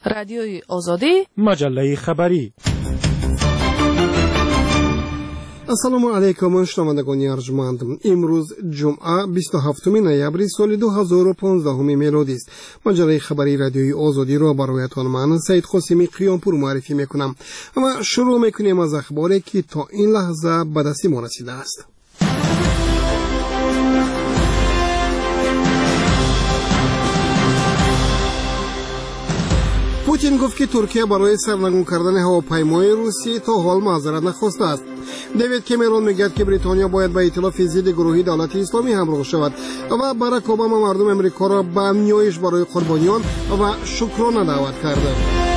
رادیوی آزادی، مجله خبری. السلام علیکم شنوندگان ارجمند. امروز جمعه 27 نوامبر سال 2015 میلادی است. مجله خبری رادیوی آزادی را برایتان من سید قاسمی قیامپور معرفی میکنم و شروع میکنیم از اخباری که تا این لحظه به دست ما رسیده است. پوتین گفت که ترکیه برای سرنگون کردن هواپیمای روسی تا حال معذرت نخواسته است. دیوید کامرون میگوید که بریتانیا باید به ائتلاف ضد گروهی دولت اسلامی همراه شود و باراک اوباما مردم امریکا را به نیایش برای قربانیان و شکرانه دعوت کرده.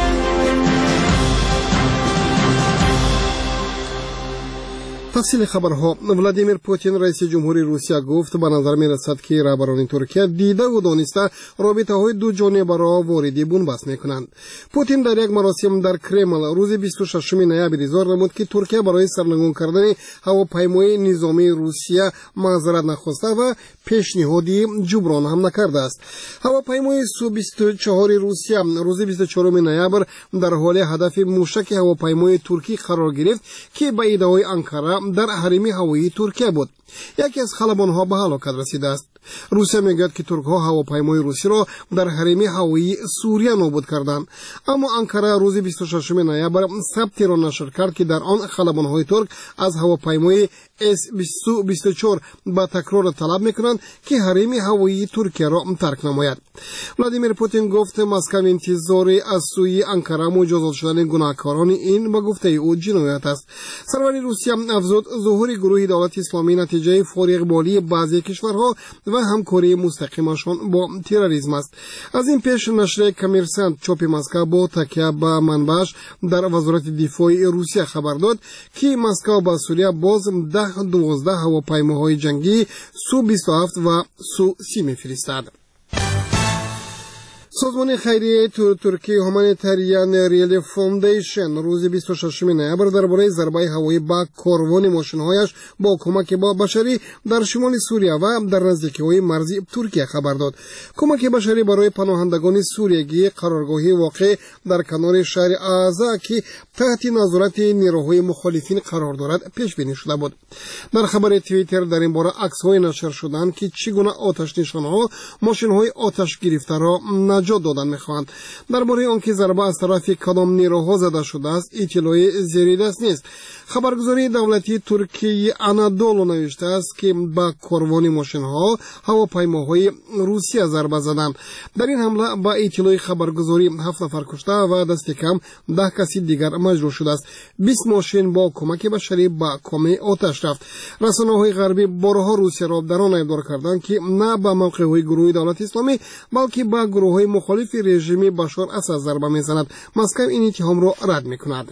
تفصیل خبرها. ولادیمیر پوتین رئیس جمهوری روسیه گفت به نظر می رسد که رهبران ترکیه دیده و دانسته رابطه های دو جانبه را وارد بنبست می کنند. پوتین در یک مراسم در کرمل روز 26 نوامبر اظهار نمود که ترکیه برای سرنگون کردن هواپیمای نظامی روسیه معذرت نخواسته و پیشنهادی جبران هم نکرده است. هواپیمای سو 24 روسیه روز 24 نوامبر در حال هدف موشک هواپیمای ترکی قرار گرفت که به ایده‌های انکاره در حریم هوایی ترکیه بود. یکی از خلبان‌ها به هلاکت رسیده است. روسیه میگوید که ترک‌ها هواپیمای روسی را در حریم هوایی سوریه نابود کردند، اما انکاره روز 26 نوامبر ثبتی را نشر کرد که در آن خلبان‌های ترک از هواپیمای S-24 با تکرار طلب میکنند که حریم هوایی ترکیه را ترک نماید. ولادیمیر پوتین گفت مسکو انتظار از سوی انکاره مجازات شدن گناهکاران این به گفته او جنایت است. سرور روسیه افزود ظهور گروه دولت اسلامی نتیجه فوریق‌بالی بعضی کشورها و همکاری مستقیمشان با تروریسم است. از این پیش نشر کمیرسنت چاپ مسکو با تکیه به منبعش در وزارت دفاع روسیه خبر داد که مسکو با سوریه باز 12 هواپیماهای جنگی سو 27 و سو 30 می‌فرستد. سازمان خیریه ترکی هومانیتریان ریلیف فاندیشن روز 26 نوامبر درباره ضربه هوایی به کاروان ماشین‌هایش با کمک بشری در شمال سوریه و در نزدیکی‌های مرزی ترکیه خبر داد. کمک بشری برای پناهندگان سوریگی قرارگاهی واقع در کنار شهر اعزا که تحت نظارت نیروهای مخالفین قرار دارد پیش بینی شده بود. در خبر توییتر در این باره عکس‌های نشر شدند که چگونه آتش نشان‌ها ماشین‌های آتش گرفته را نجات دادن می‌خواهند. درباره آنکه ضربه از طرف کدام نیروها زده شده است اطلاعی زیر دست نیست. خبرگزاری دولتی ترکیه آنادولو نوشته است که با کاروان ماشین‌ها هواپیماهای روسیه ضربه زدند. در این حمله با اطلاع خبرگزاری 7 نفر کشته و دست کم 10 کسی دیگر مجروح شده است. 20 ماشین با کمک بشری با کام آتش رفت. رسانه‌های غربی بارها روسیه را در آن ادعا کردند که نه به موقع‌های گروه دولت اسلامی بلکه به گروه‌های مخالف رژیم بشار اسد ضربه می‌زند. مسکو این اتهام را رد می‌کند.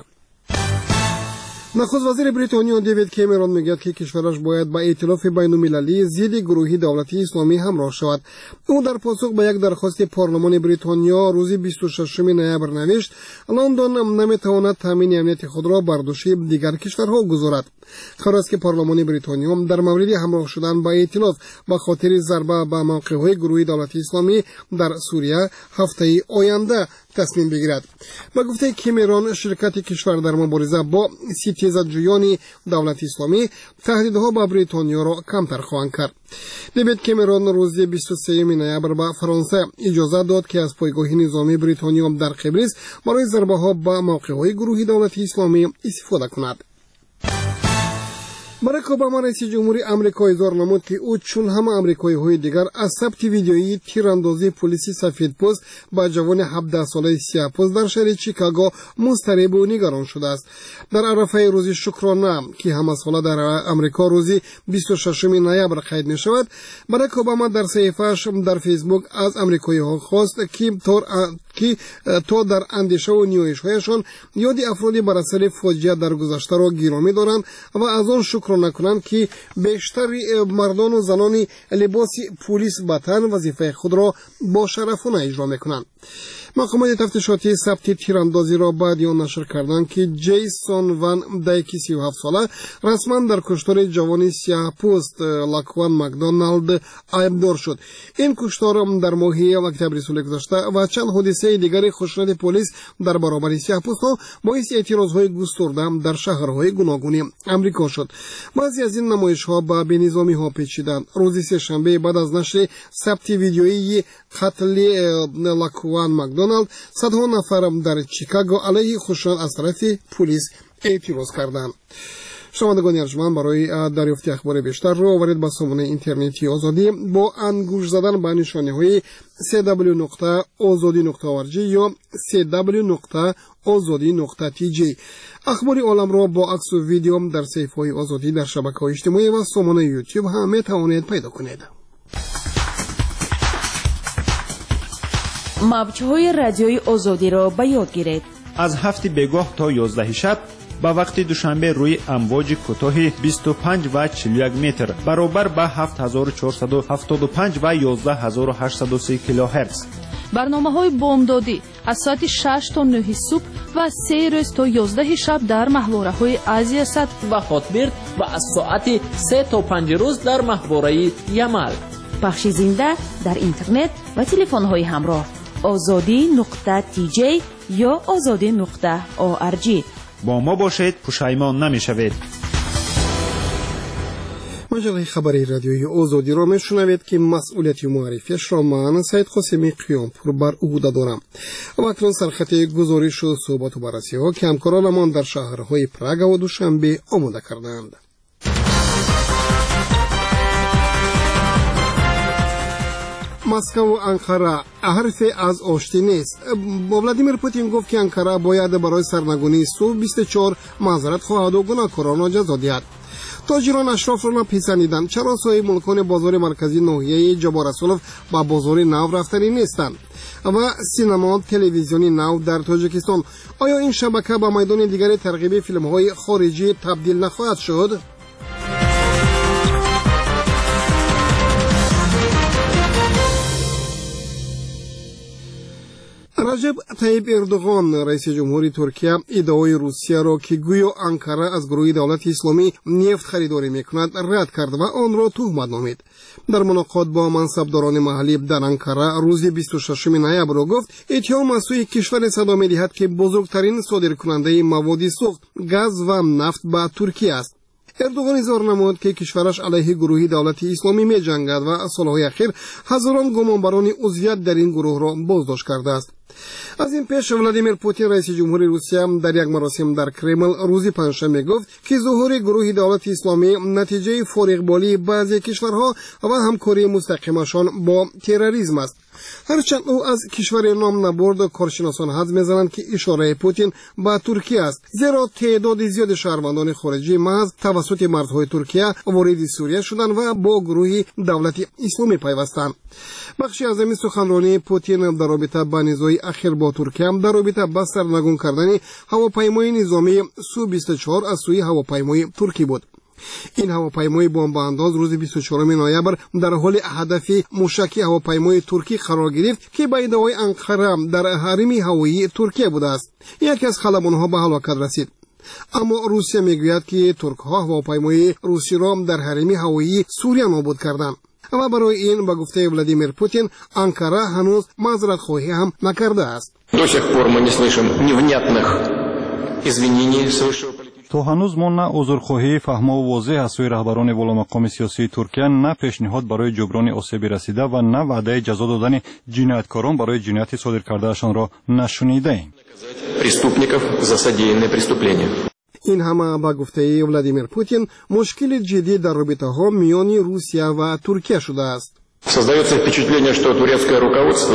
نخست وزیر بریتانیا دیوید کامرون میگوید که کشورش باید با ائتلاف بین‌المللی ضد گروهی دولت اسلامی همراه شود. او در پاسخ به یک درخواست پارلمان بریتانیا روز 26 نوامبر نوشت لندن نمیتواند تامین امنیت خود را بر دوش دیگر کشورها گذارد. قرار است که پارلمان بریتانیا در مورد همراه شدن با ائتلاف به خاطر ضربه به موقع‌های گروهی دولت اسلامی در سوریه هفته آینده تصمیم بگیرد. با گفته کامرون شرکت کشور در مبارزه با ستیزجویان دولت اسلامی تهدیدها به بریتانیا را کمتر خواهند کرد. دیوید کامرون روز 23 نوامبر به فرانسه اجازه داد که از پایگاه نظامی بریتانیا در قبرس برای ضربه ها به موقع‌های گروهی دولت اسلامی استفاده کند. باراک اوباما رئیس جمهوری آمریکا اظهار نمود که او چون همه آمریکایی‌های دیگر از ثبت ویدیویی تیراندازی پلیس سفیدپوست با جوان 17 ساله سیاه‌پوست در شهر شیکاگو مضطرب و نگران شده است. در عرفه روز شکرانه که همه ساله در آمریکا روز 26 نوامبر قید می‌شود، باراک اوباما در صفحه‌اش در فیسبوک از آمریکایی‌ها خواست که تا در اندیشه و نیایش‌هایشان یاد افرادی بر اثر فاجعه در گذشته را گرامی دارند و از آن شکر کنند که بیشتر مردان و زنان لباس پلیس به تن وظیفه خود را با شرفانه اجرا میکنند. مقامات تفتیشاتی ثبت تیراندازی را بعد آن نشر کردند که جیسون وان دایکی 37 ساله رسما در کشتار جوانی سیاه‌پوست لاکوان مکدونالد عیبدار شد. این کشتار در ماه اکتبر سال گذشته و چند حادثه دیگر خشونت پلیس در برابر سیاه‌پوست‌ها باعث اعتراض‌های گسترده در شهرهای گوناگون آمریکا شد. بعضی از این نمایش‌ها به بی‌نظامی‌ها پیچیدند. روز سه‌شنبه بعد از نشر ثبت ویدیویی قتل لاکوان مکدونالد صدها نفر در چیکاگو علیه خشونت از طرف پلیس اعتراض کردند. شنوندگان ارجمند، برای دریافت اخبار بیشتر رو آورید به سامانه اینترنتی آزادی با انگوش زدن به نشانه‌های www.azadi.org یا www.azadi.tj. اخبار عالم را با عکس و ویدیو در صفحه‌های آزادی در شبکه‌های اجتماعی و سامانه یوتیوب هم می‌توانید پیدا کنید. موج‌های رادیوی آزادی را به یاد گیرید. از 7 بگاه تا 11 شب با وقت دوشنبه روی امواج کوتاه 25 و 41 متر برابر با 7475 و 11830 کیلوهرتز. برنامه‌های بامدادی از ساعت 6 تا 9 صبح و 3 روز تا 11 شب در محوره‌های آسیا صد و خاطبرد و از ساعت 3 تا 5 روز در محوره یمل. پخش زنده در اینترنت و تلفن‌های همراه azadi.tj یا azadi.org. با ما باشید، پشیمان نمی‌شوید. مجله خبری رادیوی آزادی را میشنوید که مسئولیت معرفیش را من سید قاسمی قیامپور بر عهده دارم. و اکنون سرخط گزارش و صحبت و بررسی ها که همکارانمان در شهرهای پراگ و دوشنبه آماده کردند. مسکو و انقره حرف از آشتی نیست. ولادیمیر پوتین گفت که انقره باید برای سرنگونی سو 24 معذرت خواهد و گناهکاران را جزا دهد. تاجران اشراف را نپسندیدند. چرا صاحب ملکان بازار مرکزی ناحیه جباراسولف با بازار نو رفتنی نیستند؟ و سینما تلویزیونی نو در تاجیکستان، آیا این شبکه به میدان دیگر ترغیب فیلم‌های خارجی تبدیل نخواهد شد؟ رجب طیب اردوغان رئیس جمهوری ترکیه ادعای روسیه را که گویا انقره از گروه دولت اسلامی نفت خریداری میکند رد کرد و آن را تهمت نامید. در ملاقات با منصبداران محلی در انقره روز 26 نوامبر گفت اتهام از سوی کشور صدا می‌دهد که بزرگترین صادرکننده مواد سوخت، گاز و نفت به ترکیه است. اردوغان اظهار نمود که کشورش علیه گروه دولت اسلامی می جنگد و سالهای اخیر هزاران گمانبران عضویت در این گروه را بازداشت کرده است. از این پیش ولادیمیر پوتین رئیس جمهوری روسیه در یک مراسم در کرمل روز پنجشنبه گفت که ظهور گروه دولت اسلامی نتیجه فارغبالی بعضی کشورها و همکاری مستقیمشان با تروریسم است. هرچند او از کشور نام نبرد، کارشناسان حدس می‌زنند که اشاره پوتین به ترکیه است، زیرا تعداد زیاد شهروندان خارجی محض توسط مرزهای ترکیه وارد سوریه شدند و با گروه دولت اسلامی پیوستند. بخشی از این سخنرانی پوتین در رابطه با نزاع اخیر با ترکیه در رابطه با سرنگون کردن هواپیمای نظامی سو 24 از سوی هواپیمای ترکی بود. این هواپیمای بمبانداز روز 24 نوامبر در حال هدف موشکی هواپیمای ترکی قرار گرفت که به ادعای انقره در حریم هوایی ترکیه بوده است. یکی از خلبان‌ها به هلاکت رسید. اما روسیه میگوید که ترک‌ها هواپیمای روسی را در حریم هوایی سوریه نابود کردند. اما برای این به گفته ولادیمیر پوتین انقره هنوز معذرت خواهی هم نکرده است. До сих пор мы не слышим невнятных извинений с высшего. то ҳанӯз мо на узрхоҳии фаҳмо возеҳ аз сӯи раҳбарони воломақоми сиёсии Туркия, на пешниҳод барои ҷуброни осеби расида ва на ваъдаи ҷазо додани ҷинояткорон барои ҷинояти содир кардаашонро нашунидаем. Преступников за содеянные преступления. این همه با گفته ولادیمیر پوتین مشکل جدی در رابطه‌ها میان روسیه و ترکیه شده است. Создается впечатление, что турецкое руководство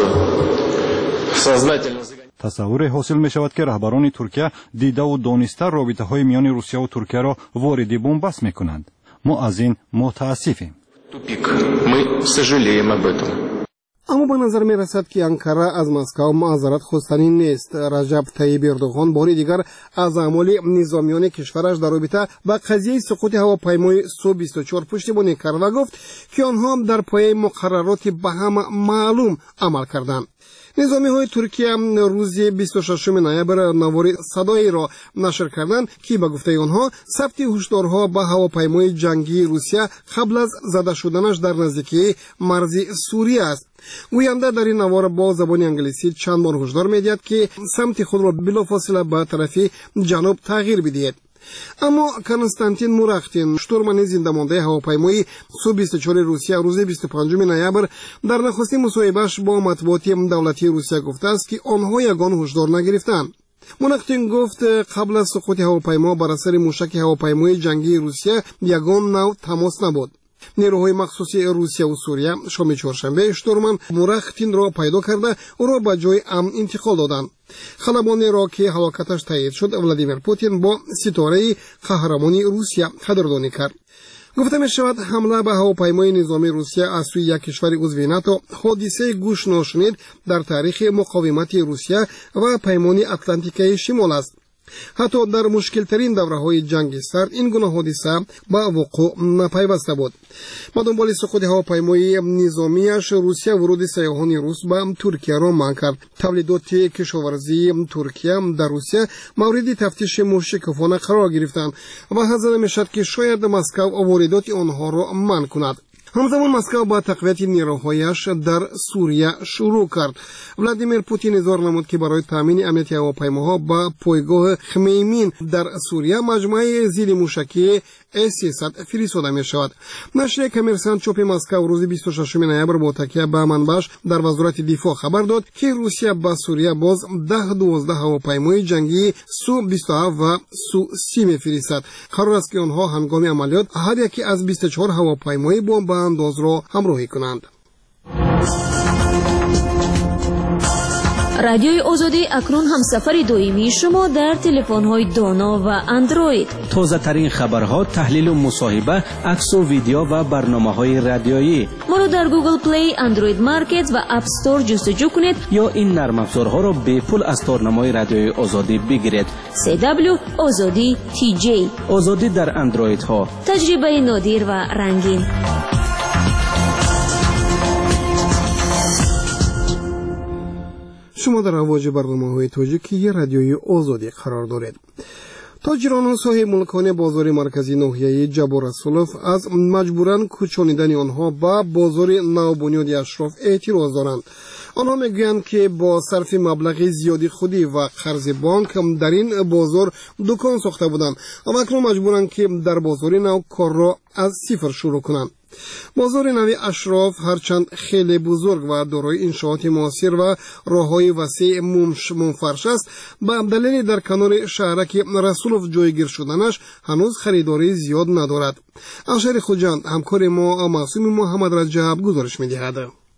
сознательно тасаввуре ҳосил мешавад ки раҳбарони туркия дидаву дониста робитаҳои миёни русияву туркияро вориди бомбаст мекунанд. мо аз ин мутаассифем. Тупик. Мы сожалеем об этом. اما به نظر می رسد که انقره از مسکو معذرت خواستنی نیست. رجب طیب اردوغان باری دیگر از اعمال نظامیان کشورش در رابطه با قضیه سقوط هواپیمای سو 24 پشتیبانی کرد و گفت که آنها در پای مقررات به هم معلوم عمل کردند. низомиҳои Туркия рӯзи 26 ноябр навори садоеро нашр карданд, ки ба гуфтаи онҳо сабти ҳушдорҳо ба ҳавопаймои ҷангии Русия қабл аз зада шуданаш дар наздикии марзи Сурия аст. гӯянда дар ин навор бо забони англисӣ чанд бор ҳушдор медиҳад, ки самти худро билофосила ба тарафи ҷануб тағйир бидиҳед. аммо Константин Мурахтин, штурмани зиндамондаи ҳавопаймои Су-24 Русия рӯзи 25 ноябр дар нахустин мусоҳибааш бо матбуоти давлатии Русия гуфтааст, ки онҳо ягон ҳушдор нагирифтанд. Мунахтин гуфт, қабл аз суқути ҳавопаймо бар асари мушаки ҳавопаймои ҷангии Русия ягон нав тамос набуд. نیروهای مخصوصی روسیه و سوریه شام چهارشنبه штурман Мурахтинро пайдо карда ӯро ба ҷои амн интиқол доданд. خلبانی‌ро که ҳалокаташ таъйид шуд Владимир Путин бо ситораи қаҳрамони Русия қадрдонӣ кард. гуфта мешавад, ҳамла ба ҳавопаймои низомии Русия аз сӯи як кишвари узви НАТО ҳодисаи гӯшношунид дар таърихи муқовимати Русия ва паймони Атлантикаи Шимол аст. ҳатто дар мушкилтарин давраҳои ҷанги сард ин гуна ҳодиса ба вуқӯъ напайваста буд. ба дунболи суқути ҳавопаймои низомияш Русия вуруди сайёҳони рус ба Туркияро манъ кард. тавлидоти кишоварзии Туркия дар Русия мавриди тафтиши мушикофона қарор гирифтанд ва ҳад зада мешавад, ки шояд Москав воридоти онҳоро манъ кунад. ҳамзамон Москав ба тақвияти нерӯҳояш дар Сурия шурӯъ кард. Владимир Путин изҳор намуд, ки барои таъмини амнияти ҳавопаймоҳо ба пойгоҳи Хмеймин дар Сурия маҷмӯаи зидди мушакии С-300 фиристода мешавад. нашри Коммерсант чопи Москав рӯзи 26 ноябр бо такя ба манбааш дар вазорати дифоъ хабар дод, ки Русия ба Сурия боз 10-12 ҳавопаймои ҷангии Су-27 ва Су-30 мефиристад. қарор аст, ки онҳо ҳангоми амалиёт ҳар яке аз 24 ҳавопаймои бомбаандозро ҳамроҳӣ кунанд. радиои озодӣ акнун ҳамсафари доимии шумо дар телефонҳои доно ва андроид. тозатарин хабарҳо, таҳлилу мусоҳиба, аксу видео ва барномаҳои радиоӣ. моро дар Google Play, Android Market ва App Store ҷустуҷӯ кунед ё ин нармафзорҳоро бепул аз торнамои радиои озодӣ бигиред. CW Озодӣ TJ. озодӣ дар андроидҳо. таҷрибаи нодир ва рангин. шумо дар авоҷи барномаҳои тоҷикии радиои озодӣ қарор доред. тоҷирону соҳибмулкони бозори марказии ноҳияи Ҷабор Расулов аз маҷбуран кӯчонидани онҳо ба бозори навбунёди Ашроф эътироз доранд. онҳо мегӯянд, ки бо сарфи маблағи зиёди худӣ ва қарзи бонк дар ин бозор дукон сохта буданд ва акнун маҷбуранд, ки дар бозори нав корро аз сифр шурӯъ кунанд. бозори нави Ашроф ҳарчанд хеле бузург ва дорои иншооти муосир ва роҳҳои васеъ мунфарш аст, ба далели дар канори шаҳраки Расулов ҷойгир шуданаш ҳанӯз харидории зиёд надорад. Ашари Хуҷанд, ҳамкори мо Маъсуми Муҳаммад Раҷаб гузориш медиҳад.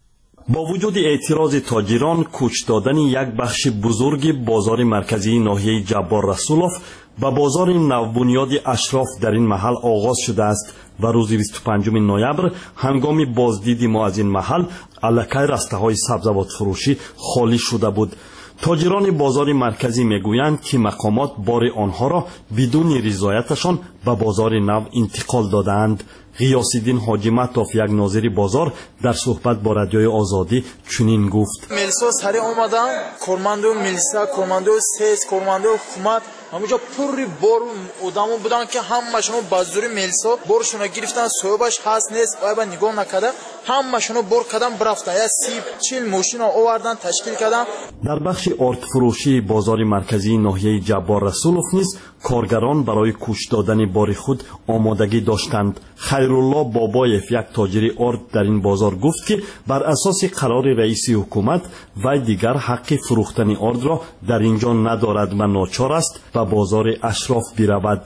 با وجود اعتراض تاجران، کوچ دادن یک بخش بزرگ بازار مرکزی ناحیه جبار رسولوف و بازار نوبنیاد اشراف در این محل آغاز شده است و روز 25 نوامبر هنگام بازدید ما از این محل الکی رسته‌های سبزوات فروشی خالی شده بود. تاجران بازار مرکزی میگویند که مقامات بار آنها را بدون رضایتشان به بازار نو انتقال دادند. غیاس‌الدین حاجی مطاف، یک ناظر بازار، در صحبت با رادیوی آزادی چنین گفت: ملیسا سری اومدن، کارمندو ملیسا، کارمندو سیس، کارمندو حکومت همونجا پوری بار آدمو بودن که همه‌شون بازاری ملیسا بارشون گرفتن، صاحبش هست نیست و نگاه نکرده، همه‌شون بار کردن برفتن. یا 30-40 ماشین آوردن تشکیل کردن. در بخش آرد فروشی بازار مرکزی ناحیه جبار رسولوف نیز کارگران برای کوچ دادن بار خود آمادگی داشتند. خیرالله بابایف، یک تاجر آرد در این بازار، گفت که بر اساس قرار رئیس حکومت و دیگر حق فروختن آرد را در اینجا ندارد و ناچار است به بازار اشراف برود.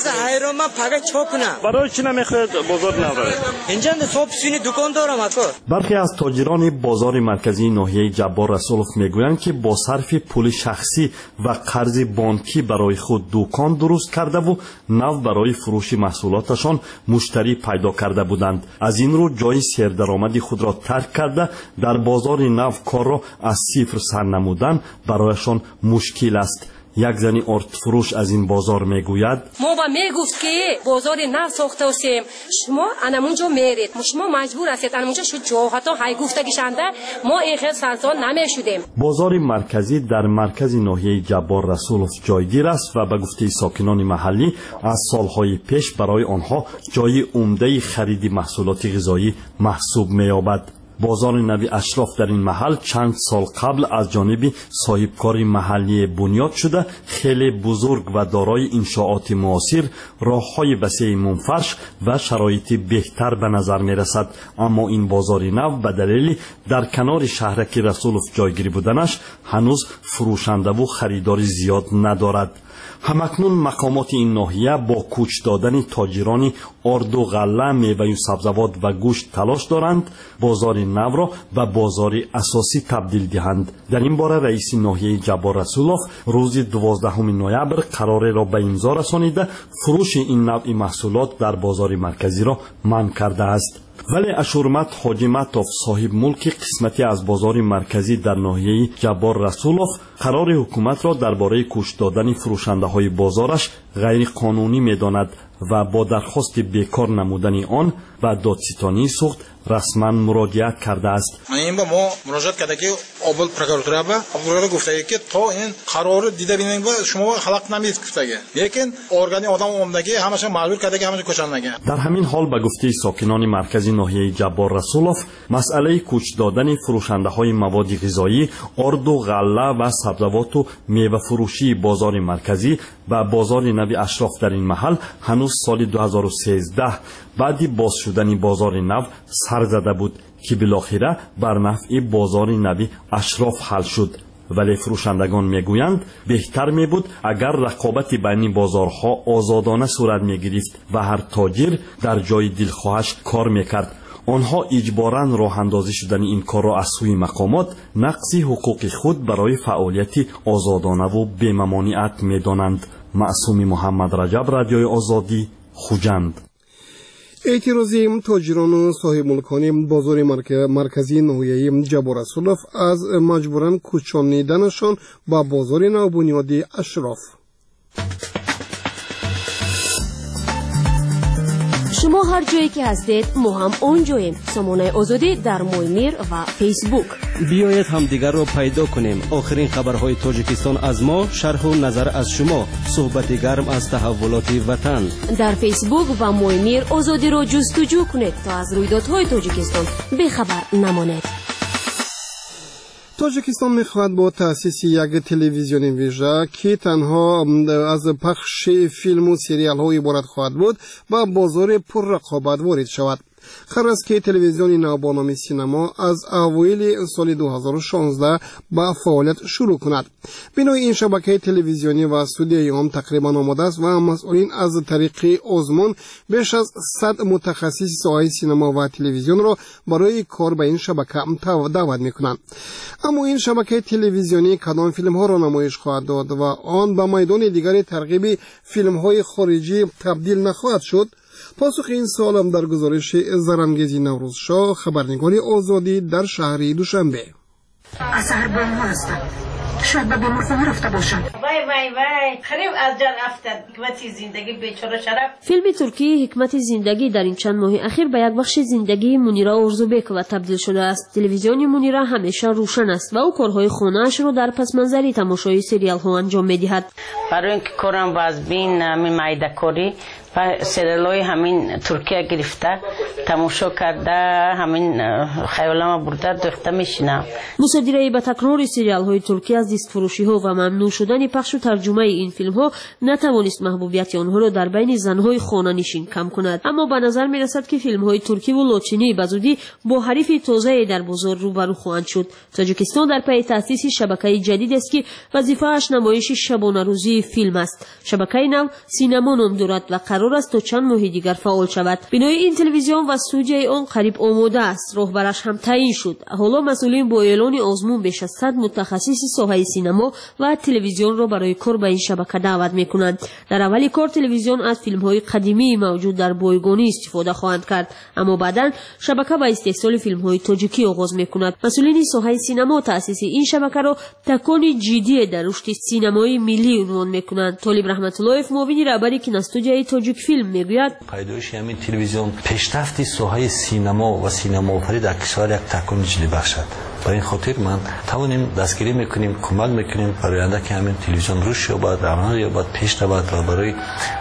من فقط چا کنم؟ برای چی نمیخواید بازار نبرید؟ اینجا صبحونه دکان دارم اکو. برخی از تاجران بازار مرکزی ناحیه جبار رسولوف میگویند که با صرف پول شخصی و قرض بانکی برای خود دکان درست کرده و نو برای فروش محصولاتشان مشتری پیدا کرده بودند. از این رو جای سردرآمدی خود را ترک کرده در بازار نو کار را از صفر سر نمودن برایشان مشکل است. یک زنی آردفروش از این بازار میگوید ما با میگفت که بازار نو ساخته هستیم، شما انمونجا میرید، شما مجبور هستید انمونجا شو جاهتا های گفتگیشنده، ما این خیلی سرسان نمیشدیم. بازار مرکزی در مرکز ناحیه جبار رسولوف جایگیر است و به گفته ساکنان محلی از سالهای پیش برای آنها جای عمده خرید محصولات غذایی محسوب می‌یابد. بازار نوی اشراف در این محل چند سال قبل از جانب صاحبکار محلی بنیاد شده، خیلی بزرگ و دارای انشاءات معاصر، راه‌های وسیع منفرش و شرایط بهتر به نظر می‌رسد. اما این بازار نو به دلیل در کنار شهرک رسولوف جایگیری بودنش هنوز فروشنده و خریدار زیاد ندارد. همکنون مقامات این ناحیه با کوچ دادن تاجران آرد و غله، میوه و سبزیجات و گوشت تلاش دارند بازار نو را به بازار اساسی تبدیل دهند. در این باره رئیس ناحیه جبار رسولوف روز 12 نوامبر قرار را به امضا رسانیده فروش این نوع محصولات در بازار مرکزی را منع کرده است. ولی اشورمت حاجی مطاف صاحب ملک قسمتی از بازار مرکزی در ناحیه جبار رسولوف قرار حکومت را درباره کش دادن فروشنده های بازارش غیر قانونی می‌داند و با درخواست بیکار نمودن آن و دادستانی سوخت رسما مراجعه کرده است. این با ما مراجعه کرده که اول پروکوراtura گفته که تا این قرار دیده ببینید و شما خلق نمی‌دید گفته. لیکن ارگانی آدم عمدگی همش مجبور کرده که همش کوچندگی. در همین حال به گفته ساکنان مرکزی ناحیه جبار رسولوف مسئله کوچ دادن فروشنده های مواد غذایی، آرد و غله و سبزیجات و میوه فروشی بازار مرکزی و بازار نوی اشراف در این محل هنوز سال 2013 بعدی باز شدن بازار نو سر زده بود که بالاخره بر نفع بازار نوی اشراف حل شد. ولی فروشندگان میگویند بهتر میبود اگر رقابت بین بازارها آزادانه صورت میگرفت و هر تاجر در جای دلخواهش کار میکرد. آنها اجباراً راه اندازی شدن این کار را از سوی مقامات نقض حقوق خود برای فعالیت آزادانه و بی‌ممانعت میدانند. معصوم محمد رجب، رادیوی آزادی، خوجند. اعتراضی تاجران و صاحب ملکان بازار مرکزی ناحیه جبار رسولوف از مجبوراً کوچانیدنشان با بازار نوبنیادی اشراف. شما هر جایی که هستید ما هم اونجاییم. سامانه آزادی در مویمیر و فیسبوک. بیایید همدیگر را پیدا کنیم. آخرین خبرهای تاجیکستان از ما، شرح و نظر از شما، صحبت گرم از تحولات وطن. در فیسبوک و مویمیر آزادی را جستجو کنید تا از رویدادهای تاجیکستان بیخبر نمانید. تاجیکستان میخواهد با تأسیس یک تلویزیون ویژه که تنها از پخش فیلم و سریال ها عبارت خواهد بود و بازار پر رقابت وارد شود. قرار است که تلویزیون نو با نام سینما از اوایل سال 2016 با فعالیت شروع کند. بنای این شبکه تلویزیونی و استودیوی هم تقریبا آماده است و مسئولین از طریق آزمون بیش از 100 متخصص ساحه سینما و تلویزیون را برای کار به این شبکه دعوت میکنند. اما این شبکه تلویزیونی کدام فیلم ها را نمایش خواهد داد و آن به میدان دیگری ترغیب فیلم های خارجی تبدیل نخواهد شد؟ پاسخ این سوال هم در گزارش زرانگیزی نوروز شاه، خبرنگار آزادی در شهر دوشنبه. از سحر با ما هستم. شاید به بیمارخانه رفته باشم. وای خریم از جان افتاد. حکمت زندگی بیچاره شرف. فیلم ترکی حکمت زندگی در این چند ماه اخیر به یک بخش زندگی منیرا اورزوبک و تبدیل شده است. تلویزیون منیرا همیشه روشن است و او کارهای خانه‌اش را در پس منظری تماشای سریال ها انجام می‌دهد. برای اینکه کارم وازبین می‌مایدکاری و سریال‌های همین ترکیه گرفته تماشا کرده همین خیالم برده دفته میشینم. مصادره به تکرار سریال‌های ترکی از دستفروشی‌ها و ممنوع شدن پخش و ترجمه این فیلم‌ها نتوانست محبوبیت آنها را در بین زن‌های خانه‌نشین کم کند. اما به نظر می‌رسد که فیلم‌های ترکی و لاچینی بزودی با حریف تازه‌ای در بازار روبرو خواهند شد. تاجیکستان در پی تأسیس شبکه جدید است که وظیفه‌اش نمایش شبانه‌روزی فیلم است. شبکه نو سینما نام دارد و قرار است تا چند ماه دیگر فعال شود. بنای این تلویزیون و استودیوی آن قریب آماده است. راهبرش هم تعیین شد. حالا مسئولین با اعلان آزمون بیش از 100 متخصص ساحه سینما و تلویزیون را برای کار به این شبکه دعوت می‌کنند. در اول کار تلویزیون از فیلم‌های قدیمی موجود در بایگانی استفاده خواهند کرد، اما بعداً شبکه با استحصال فیلم‌های تاجیکی آغاز می‌کند. مسئولین ساحه سینما تأسیس این شبکه را تکانی جدی در رشد سینمای ملی عنوان می‌کنند. طالب رحمت‌اللهیف معاون رهبری کینوستودیوی تاجیک فیلم میگوید پیدایش همین تلویزیون پیشرفت ساحه سینما و سینماآفرینی در کشور یک تکان جدی بخشد. برای این خاطر من توانیم دستگیری میکنیم، کمک میکنیم برای آینده که همین تلویزیون رشد یابد، رونق یابد، پیش رود و برای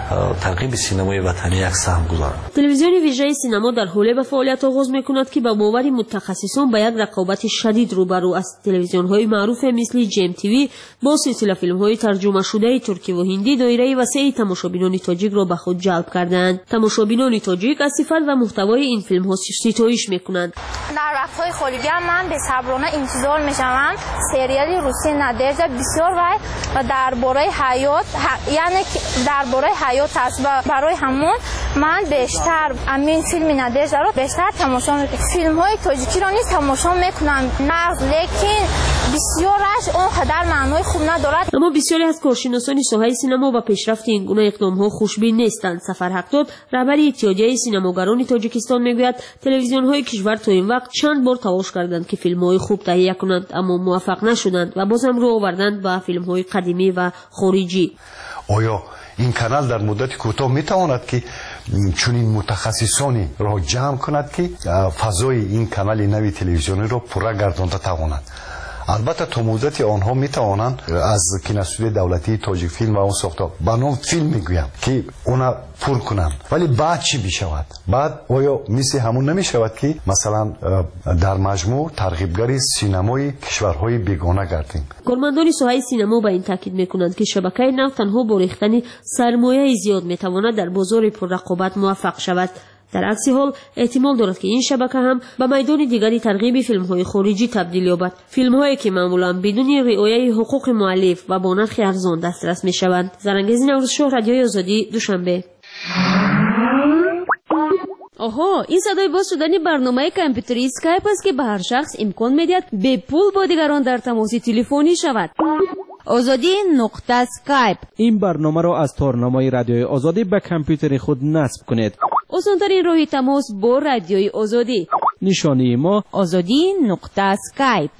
ترغیب سینمای وطنی یک سهم گذارد. تلویزیون ویژه سینما در حال به فعالیت آغاز میکند که با باور متخصصان به یک رقابت شدید روبرو است. تلویزیون‌های معروف مثل جیم تیوی با سلسله فیلم‌های ترجمه شده ترکی و هندی دایره وسیع تماشابینان تاجیک را به خود جلب کردند. تماشابینان تاجیک از صفت و محتوای این فیلم‌ها ستایش میکنند. در وقت‌های خالیگی من به صبرانه انتظار می‌شوم سریال روسی نادرجا بسیار و درباره حیات یعنی درباره حیات است و برای همون من بیشتر همین فیلم نادرجا رو بیشتر تماشا می‌کنم. فیلم‌های تاجیکی را نیز تماشا می‌کنم نقد لیکن بسیارش اونقدر معنای خوب ندارد. اما بسیاری از کارشناسان ساحه سینما و پیشرفت این گونه اقدام‌ها خوشبین نیستند. سفر حقداد رهبر اتحادیه سینماگران تاجیکستان میگوید تلویزیون‌های کشور تا این وقت چند بار تلاش کردند که فیلم‌های خوب تهیه کنند اما موفق نشدند و بازم رو آوردند به فیلم‌های قدیمی و خارجی. آیا این کانال در مدت کوتاه میتواند که چنین متخصصانی را جمع کند که فضای این کانال نوی تلویزیونی را پورا گردانده تواند؟ البته تا مدت آنها میتوانند از کینوستودیوی دولتی تاجیک فیلم و اون ساخته به نام فیلم میگویم که اونا پر کنند، ولی بعد چی میشود؟ بعد آیا مثل همون نمیشود که مثلا در مجموع ترغیبگر سینمای کشورهای بیگانه گردیم؟ کارمندان ساحه سینما به این تاکید میکنند که شبکه نو تنها با ریختن سرمایه زیاد میتواند در بازار پررقابت موفق شود. در عکس حال احتمال دارد که این شبکه هم به میدان دیگری ترغیب فیلم‌های خارجی تبدیل یابد، فیلم‌هایی که معمولاً بدون رعایت حقوق مؤلف و با نرخ ارزان دسترس می‌شوند. زرنگزی نوروزشاه، رادیوی آزادی، دوشنبه. آها، این صدای باز شدن برنامه کامپیوتری اسکایپ است که به هر شخص امکان می‌دهد به پول با دیگران در تماس تلفنی شود. آزادی نقطه اسکایپ. این برنامه را از تارنمای رادیوی آزادی به کامپیوتر خود نصب کنید. آسان‌ترین راه تماس با رادیوی آزادی. نشانی ما آزادی نقطه اسکایپ.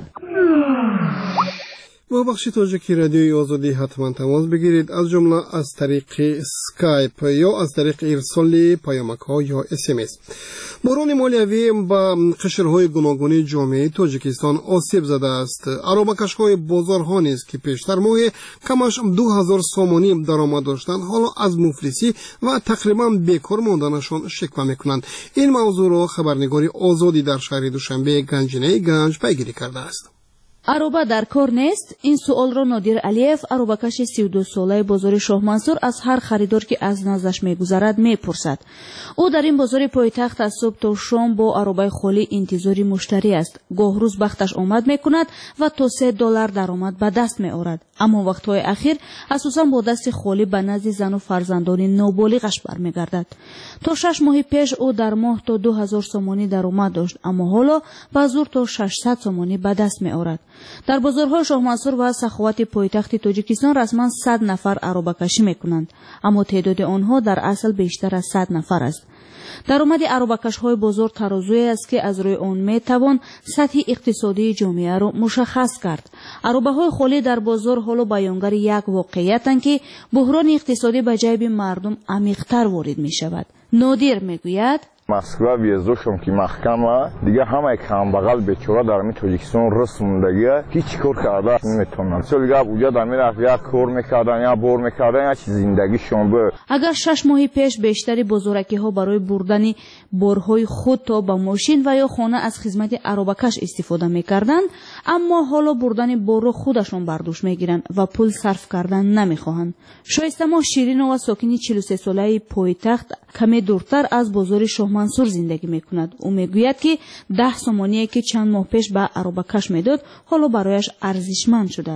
با بخش تاجیکی رادیوی آزادی حتما تماس بگیرید، از جمله از طریق اسکایپ یا از طریق ارسال پیامک‌ها یا SMS. بحران مالیوی با قشرهای گوناگون جامعه تاجیکستان آسیب زده است. اروبکش‌های بازارها نیز که پیشتر ماه کمش 2000 سومانی درآمد داشتند حالا از مفلسی و تقریبا بیکار ماندنشان شکوه میکنند. این موضوع را خبرنگاری آزادی در شهر دوشنبه گنجینه گنج پیگیری کرده است. اروبا در کار نیست؟ این سوال را نادر علیف، اروبکش 32 ساله بازار شاه منصور، از هر خریدار که از نزدش میگذرد میپرسد. او در این بازار پایتخت از صبح تا شام با اروبای خالی انتظاری مشتری است. گاه روز بختش آمد میکند و تا $3 درآمد به دست میآورد. اما وقتهای اخیر اساساً با دست خالی به نزد زن و فرزندان نابالغش برمیگردد. تا 6 ماه پیش او در ماه تا 2000 سومانی درآمد داشت، اما حالا به زور تا 600 سومانی به دست میآورد. در بازارهای شاه منصور و سخاوت پایتخت تاجیکستان رسما 100 نفر اروبکشی میکنند، اما تعداد آنها در اصل بیشتر از 100 نفر است. درآمد اروبکش‌های بازار ترازویی است که از روی آن میتوان سطح اقتصادی جامعه را مشخص کرد. اروبه‌های خالی در بازار حالا بیانگر یک واقعیتند که بحران اقتصادی به جیب مردم عمیق‌تر وارد می‌شود. نادر میگوید Moskva везошам ки маҳкама дига ҳамаи камбағал бечора дар ами Тоҷикистон рус мондагия ҳеҷ кор карда наметавонанд. Сол гап уҷа да мерафт як кор мекардан я бор мекардан я чи зиндагишон бо. اگر 6 ماه پیش بیشتری بزرگی‌ها برای بردن بارهای خود تا با ماشین و یا خانه از خدمت اروبکش استفاده می‌کردند، اما حالا بردن بار خودشون برداشت می‌گیرند و پول صرف کردن نمی‌خواهند. شایسته‌ما شیرینو و ساکن 43 ساله پایتخت کمی دورتر از بازار شاه منصور زندگی میکند. او میگوید که 10 سومانی که چند ماه پیش به اروبکش میداد حالا برایش ارزشمند شده است.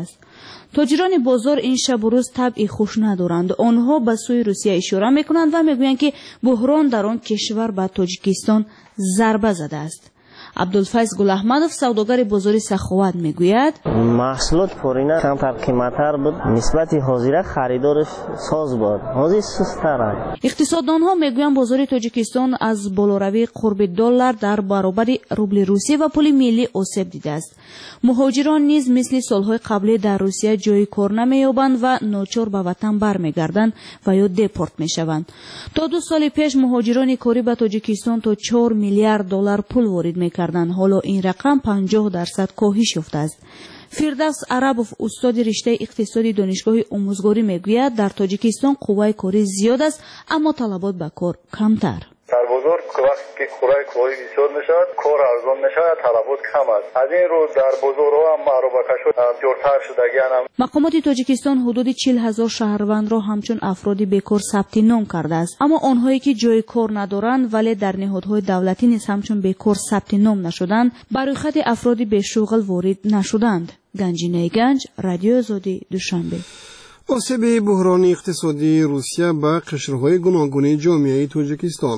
تاجران بازار این شب و روز طبعی خوش ندارند. آنها به سوی روسیه اشاره میکنند و میگویند که بحران در آن کشور به تاجیکستان ضربه زده است. عبدالفیض گل احمدов سوداگر بازار سخاوت میگوید محصولات پارینه کمتر قیمتتر بود، نسبت حاضره خریدارش ساز بود، حاضر سست‌تر. اقتصاددانها میگویند بازار تاجیکستان از بالاروی قرب دلار در برابر روبل روسیه و پول ملی آسیب دیده است. مهاجران نیز مثل سالهای قبلی در روسیه جای کار نمییابند و ناچار به وطن برمیگردند و یا دپورت میشوند. تا 2 سال پیش مهاجران کاری به تاجیکستان تا 4 میلیارد دلار پول وارد میکردند. حالا این رقم 50% کاهش یافته است. فردوس عربوف استاد رشته اقتصادی دانشگاه آموزگاری میگوید در تاجیکستان قوه کاری زیاد است اما طلبات به کار کمتر. در بازار وقتی که قوه کاری زیاد میشود کار ارزان میشود، طلبات کم است. از این رو در بازارها هم معروبه شد جورتر شدگیان. مقامات تاجیکستان حدود 40,000 شهروند را همچون افرادی بیکار ثبت نام کرده است، اما آنهایی که جای کار ندارند ولی در نهادهای دولتی نیز همچون بیکار ثبت نام نشدند برای خط افرادی به شغل وارد نشدند. گنجینه گنج، رادیو آزادی، دوشنبه. آسیب بحران اقتصادی روسیه به قشرهای گوناگون جامعه تاجیکستان.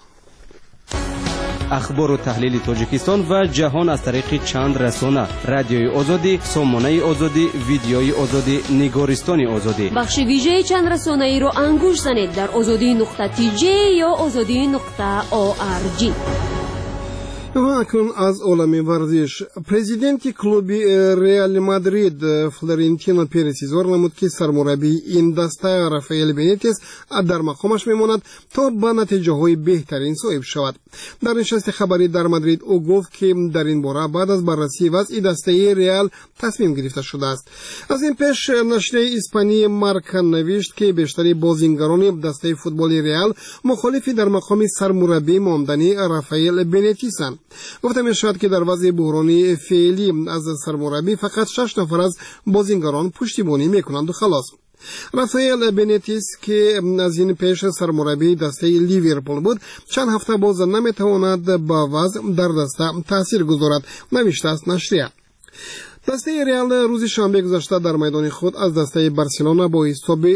اخبار و تحلیل تاجیکستان و جهان از طریق چند رسانه: رادیوی آزادی، سامانه آزادی، ویدیوی آزادی، نگارستان آزادی. بخش ویژه چند رسانه ای رو انگوش زنید در azadi.tj یا azadi.org. و اکنون از عالم ورزش. پرزیدنت کلوب ریال مادرید فلورنتینو پرز اظهار نمود که سرمربی این دسته رافائل بنیتس در مقامش میماند تا به نتیجه های بهترین صاحب شود. در نشست خبری در مادرید او گفت که در این باره بعد از بررسی وضع دسته ریال تصمیم گرفته شده است. از این پیش نشریه اسپانی مارکا نوشت که بیشتر بازیگران دسته فوتبال ریال مخالفی در مقام سرمربی ماندنی رافائل بنیتسند. گفته می شود که در وضع بحرانی فعلی از سرمربی فقط 6 نفر از بازیگران پشتیبانی میکنند و خلاص. رافائل بنیتس که از این پیش سرمربی دسته لیورپول بود چند هفته باز نمیتواند با وضع در دسته تاثیر گذارد، نوشته است نشریه. دسته ریال روز شنبه گذشته در میدان خود از دسته بارسلونا با حساب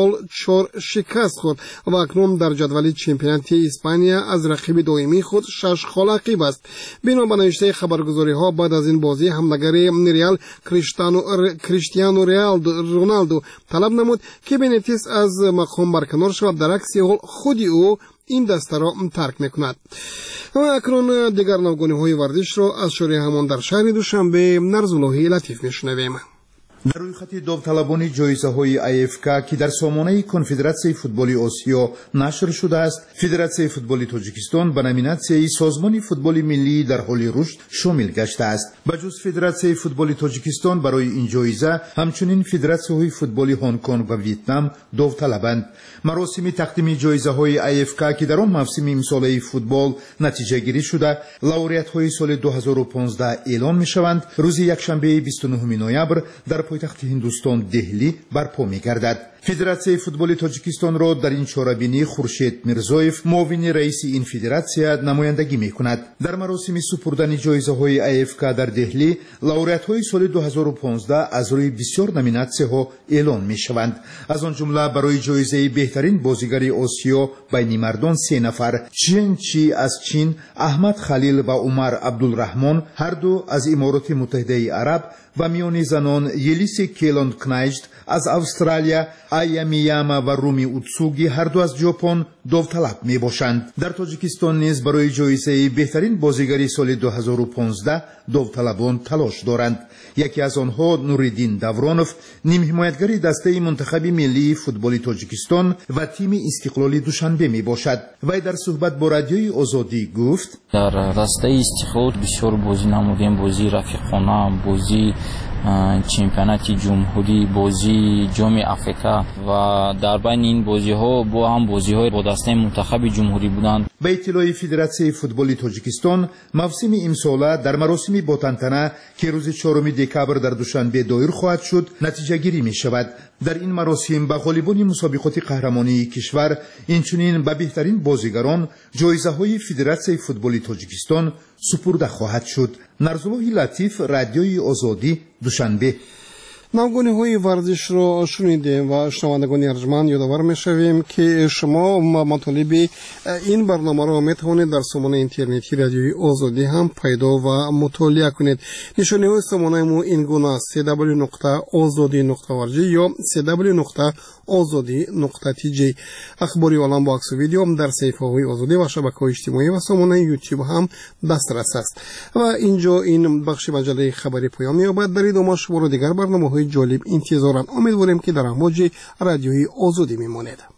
0-4 شکست خورد و اکنون در جدول چمپیونات اسپانیا از رقیب دائمی خود 6 خال عقب است. بنا به نوشته خبرگزاری ها بعد از این بازی همنگر ریال کریستیانو رونالدو طلب نمود که بنیتس از مقام برکنار شود، در عکس حال خودی او این دسته را ترک میکند. و اکنون دیگر نوگانی‌های ورزش را از شوری همان در شهر دوشنبه نرزاللهی لطیف میشنویم. در روی خط داوطلبان جایزه‌های IFK که در سامانه کنفدراسیون فوتبال آسیا نشر شده است، فدراسیون فوتبال تاجیکستان به نامیناسیون سازمان فوتبال ملی در حال رشد شامل گشته است. بجز فدراسیون فوتبال تاجیکستان برای این جایزه همچنین فدراسیون فوتبال هنگ کنگ و ویتنام داوطلبند. مراسم تقدیم جایزه‌های IFK که در آن موسم امساله فوتبال نتیجه گیری شده، لائوریت‌های سال 2015 اعلام می‌شوند. روز یکشنبه 29 نوامبر در پایتخت هندوستان دهلی برپا می‌گردد. فدراسیون فوتبال تاجیکستان را در این چهاربینی خورشید میرزایف معاون رئیس این فدراسیون نمایندگی می‌کند. در مراسم سپردن جایزه‌های IFK در دهلی لائوریت‌های سال 2015 از روی بسیار نامیناسیون‌ها اعلام می‌شوند. از آن جمله برای جایزه بهترین بازیگر آسیا بین مردان 3 نفر: چین چی از چین، احمد خلیل و عمر عبدالرحمن هر دو از امارات متحده عرب و میان زنان یلیس کیلان کنایشت از استرالیا، آیا میاما و رومی اوتسوگی هر دو از ژاپن داوطلب می باشند. در تاجیکستان نیز برای جایزه بهترین بازیگر سال 2015 داوطلبان تلاش دارند. یکی از آنها نوریدین داورانوف، نیم حمایتگر دسته منتخب ملی فوتبال تاجیکستان و تیم استقلال دوشنبه می باشد. وی در صحبت با رادیوی آزادی گفت: در دسته استقلال بسیار بازی نمودیم، بازی رفیقانه، بازی چمپیونات جمهوری، بازی جام آفریقا و در بین این بازی ها با هم بازی های با دسته منتخب جمهوری بودند. به اطلاع فدراسیون فوتبال تاجیکستان موسم امساله در مراسم با تنتنه که روز 4 دکامبر در دوشنبه دایر خواهد شد نتیجه گیری می شود. در این مراسم به غالبان مسابقات قهرمانی کشور اینچنین به بهترین بازیگران جایزه های فدراسیون فوتبال تاجیکستان سپرده خواهد شد. نرزاللهی لطیف، رادیوی آزادی، دوشنبه. نوگونی‌های ورزش را شنیدیم و شنوندگان ارجمند یادآور می‌شویم که شما مطالب این برنامه را می‌توانید در سامانه اینترنتی رادیوی آزادی هم پیدا و مطالعه کنید. نشانه سامانه ما این گونه است: www.azadi.org یا www.azadi.tj. اخباری عالم با عکس و ویدیو هم در صفحه‌های آزادی و شبکه‌های اجتماعی و سامانه یوتیوب هم دسترس است. و اینجا این بخش مجله خبری پایان می‌یابد. در ادامه شما را دیگر برنامه‌های جالب انتظارم. امیدواریم که در امواج رادیوی آزادی میمانید.